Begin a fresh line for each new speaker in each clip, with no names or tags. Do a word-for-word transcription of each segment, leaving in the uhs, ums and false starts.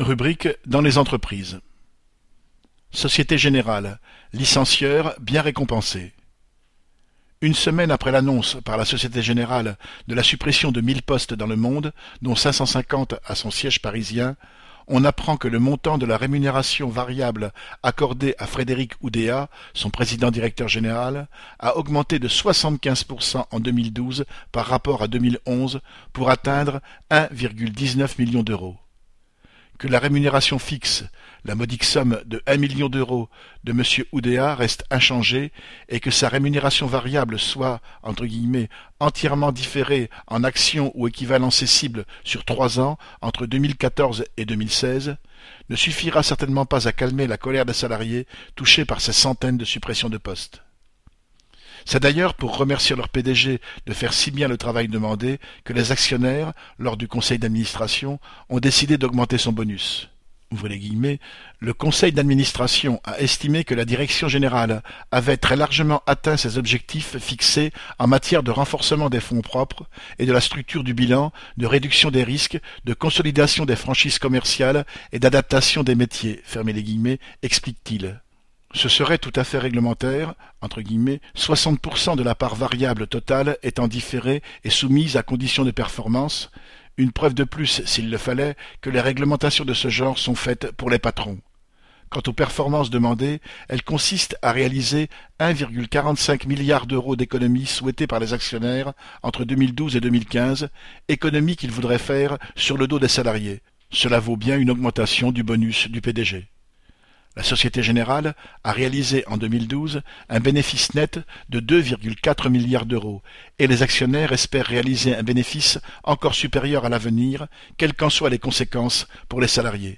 Rubrique dans les entreprises. Société Générale, licencieur bien récompensé. Une semaine après l'annonce par la Société Générale de la suppression de mille postes dans le monde, dont cinq cent cinquante à son siège parisien, on apprend que le montant de la rémunération variable accordée à Frédéric Oudéa, son président-directeur général, a augmenté de soixante-quinze pour cent en deux mille douze par rapport à deux mille onze pour atteindre un virgule dix-neuf million d'euros. Que la rémunération fixe, la modique somme de un million d'euros de M. Oudéa reste inchangée et que sa rémunération variable soit, entre guillemets, entièrement différée en actions ou équivalents cessibles sur trois ans entre deux mille quatorze et deux mille seize, ne suffira certainement pas à calmer la colère des salariés touchés par ces centaines de suppressions de postes. C'est d'ailleurs pour remercier leur P D G de faire si bien le travail demandé que les actionnaires, lors du conseil d'administration, ont décidé d'augmenter son bonus. Ouvrez les guillemets, le conseil d'administration a estimé que la direction générale avait très largement atteint ses objectifs fixés en matière de renforcement des fonds propres et de la structure du bilan, de réduction des risques, de consolidation des franchises commerciales et d'adaptation des métiers, fermez les guillemets, explique-t-il. Ce serait tout à fait réglementaire, entre guillemets, soixante pour cent de la part variable totale étant différée et soumise à conditions de performance, une preuve de plus, s'il le fallait, que les réglementations de ce genre sont faites pour les patrons. Quant aux performances demandées, elles consistent à réaliser un virgule quarante-cinq milliard d'euros d'économies souhaitées par les actionnaires entre deux mille douze et deux mille quinze, économies qu'ils voudraient faire sur le dos des salariés. Cela vaut bien une augmentation du bonus du P D G. La Société Générale a réalisé en deux mille douze un bénéfice net de deux virgule quatre milliards d'euros et les actionnaires espèrent réaliser un bénéfice encore supérieur à l'avenir, quelles qu'en soient les conséquences pour les salariés.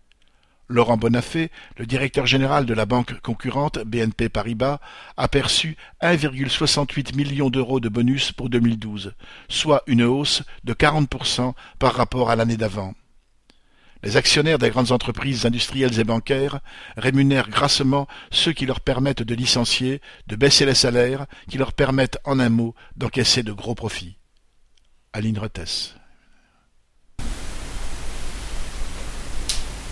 Laurent Bonnafé, le directeur général de la banque concurrente B N P Paribas, a perçu un virgule soixante-huit million d'euros de bonus pour deux mille douze, soit une hausse de quarante pour cent par rapport à l'année d'avant. Les actionnaires des grandes entreprises industrielles et bancaires rémunèrent grassement ceux qui leur permettent de licencier, de baisser les salaires, qui leur permettent, en un mot, d'encaisser de gros profits. Aline Rettes.